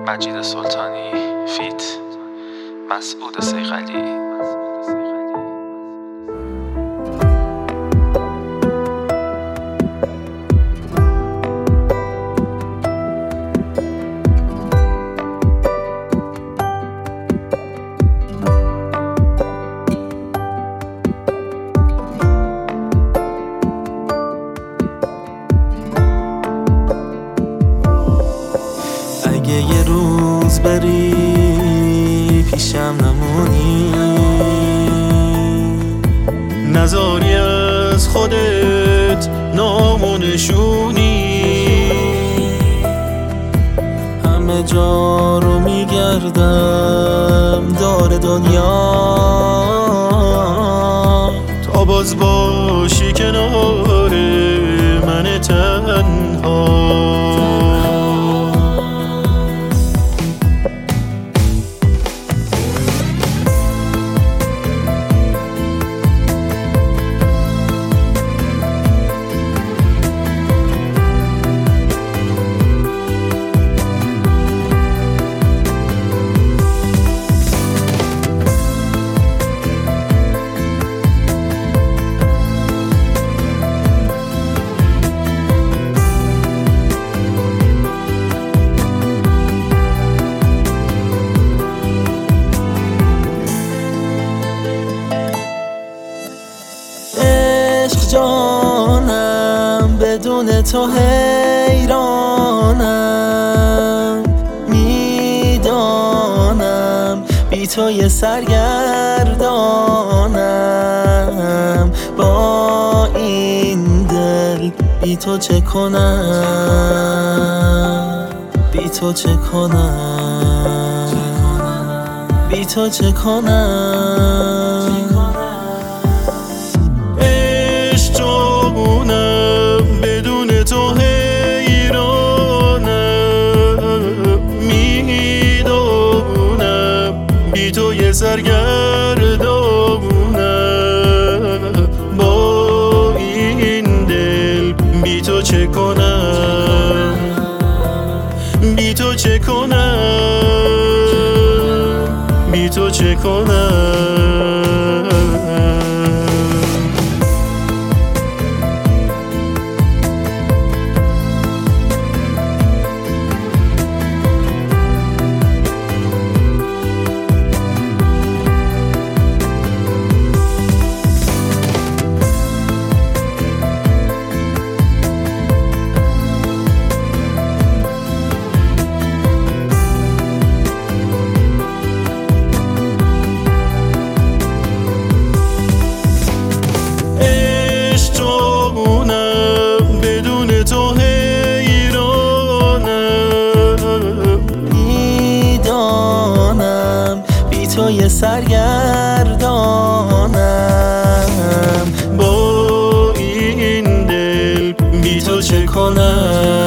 مجید سلطانی فیت مسعود صیقلی. اگه یه روز بری پیشم نمونی، نذاری از خودت نام و نشونی، همه جا رو میگردم دور دنیا تا باز باشی کنار من تنها. جانم بدون تو حیرانم، میدانم بی تو یه سرگردانم، با این دل بی تو چه کنم، بی تو چه کنم، بی تو چه کنم. بدون تو حیرانم، میدونم بی تو یه سرگردانم، با این دل بی تو چه کنم، بی تو چه کنم، بی تو چه کنم. یه سرگردانم، با این دل بی تو چه کنم.